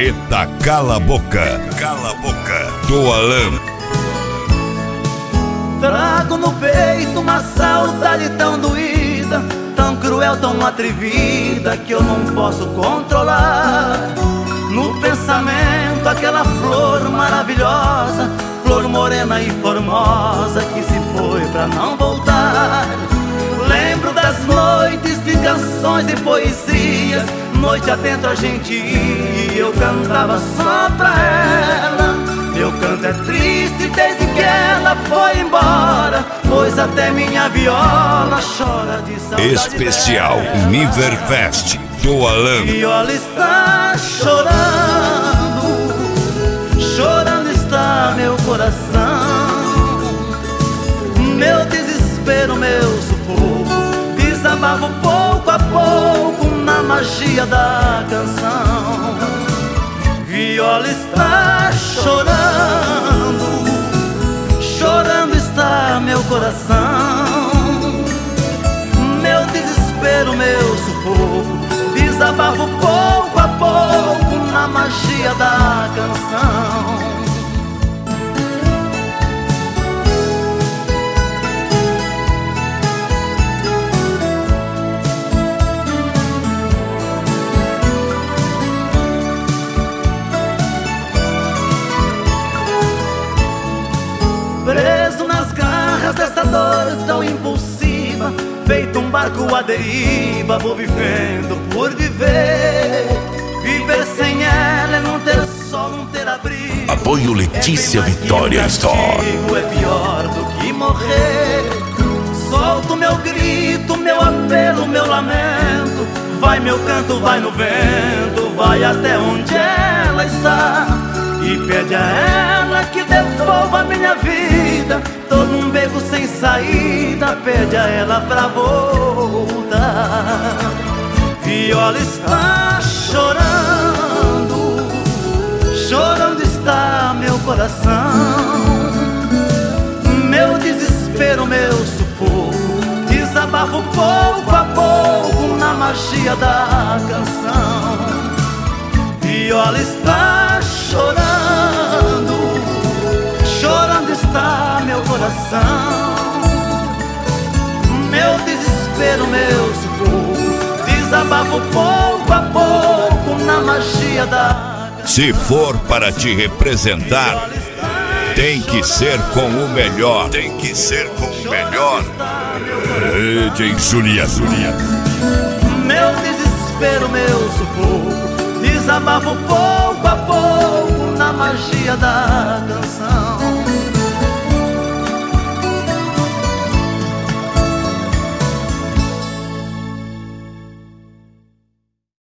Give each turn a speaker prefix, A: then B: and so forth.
A: Carreta Cala a Boca, Cala a Boca, do Alain.
B: Trago no peito uma saudade tão doída, tão cruel, tão atrevida, que eu não posso controlar. No pensamento aquela flor maravilhosa, flor morena e formosa, que se foi pra não voltar. Lembro das noites de canções e poesias, noite adentro a gente ia e eu cantava só pra ela. Meu canto é triste desde que ela foi embora, pois até minha viola chora de saudade.
A: Especial
B: dela.
A: Niverfest do Alain.
B: Viola está chorando, chorando está meu coração. Meu desespero, meu sufoco, desabafo pouco a pouco na magia da canção. Viola está chorando, chorando está meu coração. Meu desespero, meu sufoco, desabafo pouco a pouco na magia da canção. Preso nas garras dessa dor tão impulsiva, feito um barco à deriva, vou vivendo por viver. Viver sem ela é não ter sol, não ter abrigo.
A: Apoio Letícia Vitória Store.
B: É pior do que morrer. Solto meu grito, meu apelo, meu lamento. Vai meu canto, vai no vento, vai até onde ela está. E pede a ela que devolva a minha vida. Tô num beco sem saída, pede a ela pra voltar. Viola está chorando, chorando está meu coração. Meu desespero, meu sufoco, desabafo pouco a pouco na magia da canção. Viola está chorando, chorando está meu coração. Meu desespero, meu sufoco, desabafo pouco a pouco na magia da canção.
A: Se for para te representar, tem que ser com o melhor. Tem que ser com o melhor. DJ Julia.
B: Meu desespero, meu sufoco, desabafo pouco a pouco na magia da